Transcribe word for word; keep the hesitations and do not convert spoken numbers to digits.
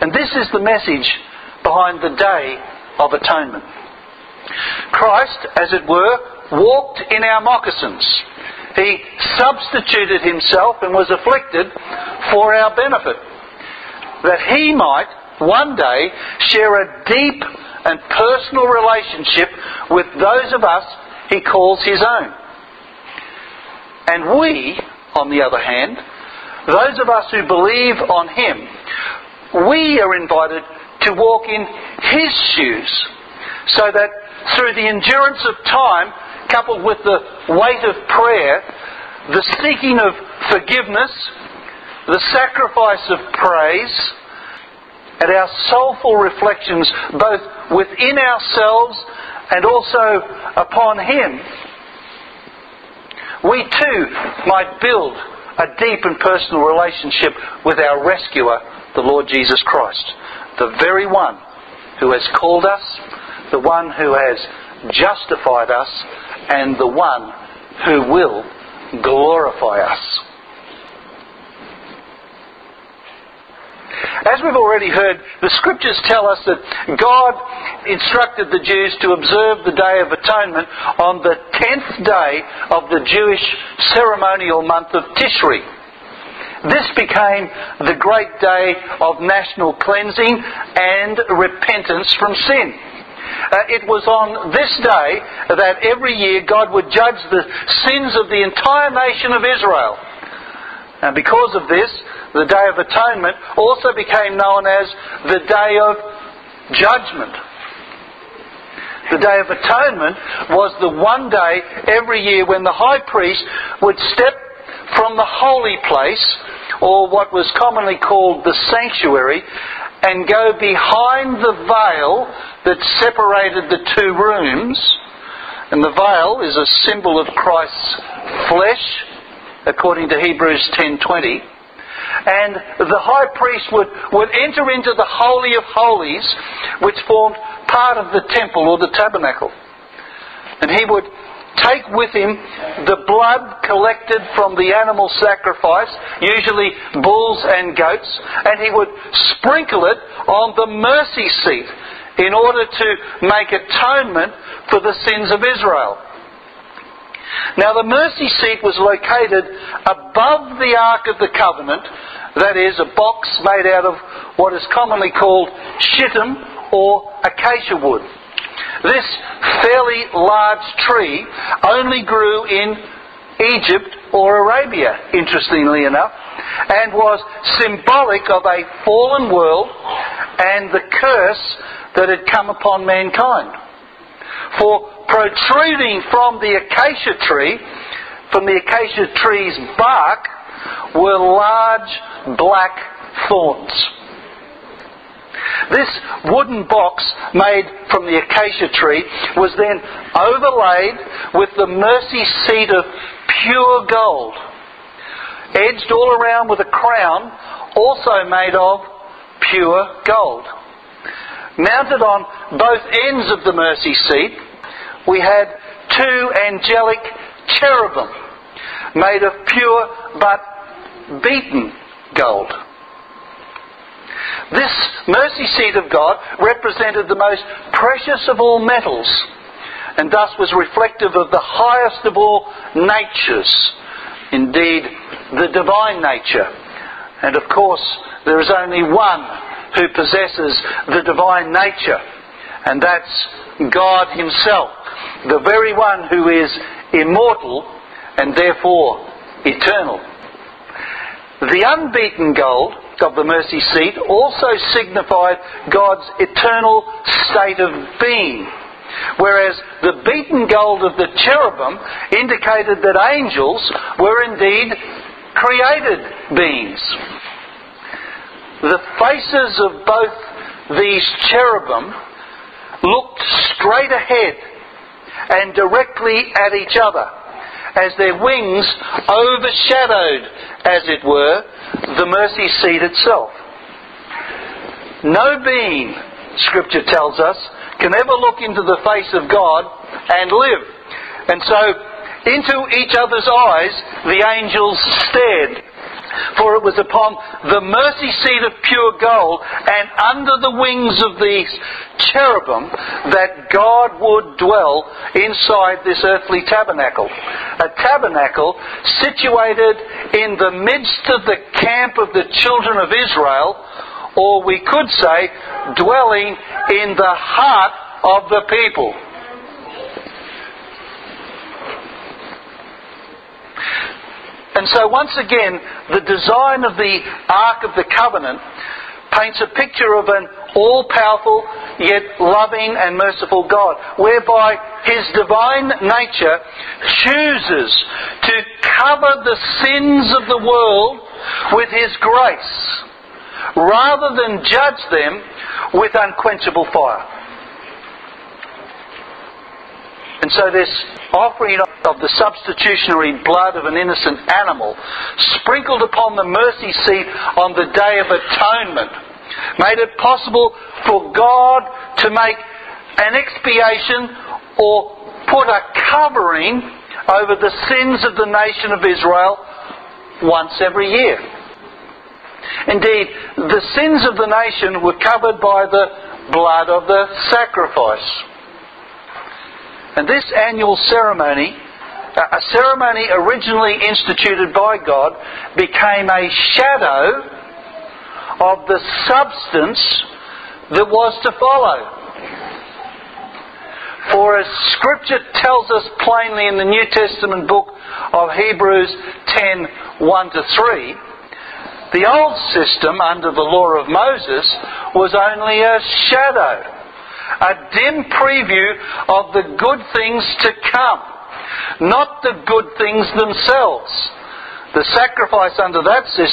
And this is the message behind the Day of Atonement. Christ, as it were, walked in our moccasins. He substituted himself and was afflicted for our benefit, that he might one day share a deep and personal relationship with those of us he calls his own. And we, on the other hand, those of us who believe on him, we are invited to walk in his shoes, so that through the endurance of time, coupled with the weight of prayer, the seeking of forgiveness, the sacrifice of praise, and our soulful reflections both within ourselves and also upon him, we too might build a deep and personal relationship with our rescuer, the Lord Jesus Christ, the very one who has called us, the one who has justified us, and the one who will glorify us. As we've already heard, the Scriptures tell us that God instructed the Jews to observe the Day of Atonement on the tenth day of the Jewish ceremonial month of Tishri. This became the great day of national cleansing and repentance from sin. Uh, it was on this day that every year God would judge the sins of the entire nation of Israel. And because of this, the Day of Atonement also became known as the Day of Judgment. The Day of Atonement was the one day every year when the high priest would step from the holy place, or what was commonly called the sanctuary, and go behind the veil that separated the two rooms. And the veil is a symbol of Christ's flesh, according to Hebrews ten twenty. And the high priest would, would enter into the Holy of Holies, which formed part of the temple or the tabernacle. And he would take with him the blood collected from the animal sacrifice, usually bulls and goats, and he would sprinkle it on the mercy seat in order to make atonement for the sins of Israel. Now, the mercy seat was located above the Ark of the Covenant, that is, a box made out of what is commonly called shittim or acacia wood. This fairly large tree only grew in Egypt or Arabia, interestingly enough, and was symbolic of a fallen world and the curse that had come upon mankind. For protruding from the acacia tree, from the acacia tree's bark, were large black thorns. This wooden box made from the acacia tree was then overlaid with the mercy seat of pure gold, edged all around with a crown also made of pure gold. Mounted on both ends of the mercy seat, we had two angelic cherubim made of pure but beaten gold. This mercy seat of God represented the most precious of all metals, and thus was reflective of the highest of all natures, indeed the divine nature. And of course, there is only one who possesses the divine nature, and that's God himself, the very one who is immortal and therefore eternal. The unbeaten gold of the mercy seat also signified God's eternal state of being, whereas the beaten gold of the cherubim indicated that angels were indeed created beings. The faces of both these cherubim looked straight ahead and directly at each other, as their wings overshadowed, as it were, the mercy seat itself. No being, Scripture tells us, can ever look into the face of God and live. And so, into each other's eyes, the angels stared. For it was upon the mercy seat of pure gold and under the wings of these cherubim that God would dwell inside this earthly tabernacle. A tabernacle situated in the midst of the camp of the children of Israel, or we could say, dwelling in the heart of the people. And so once again, the design of the Ark of the Covenant paints a picture of an all-powerful yet loving and merciful God, whereby His divine nature chooses to cover the sins of the world with His grace, rather than judge them with unquenchable fire. And so this offering of the substitutionary blood of an innocent animal, sprinkled upon the mercy seat on the Day of Atonement, made it possible for God to make an expiation or put a covering over the sins of the nation of Israel once every year. Indeed, the sins of the nation were covered by the blood of the sacrifice. And this annual ceremony, a ceremony originally instituted by God, became a shadow of the substance that was to follow. For as Scripture tells us plainly in the New Testament book of Hebrews ten, one to three, the old system under the law of Moses was only a shadow, a dim preview of the good things to come, not the good things themselves. The sacrifice under that system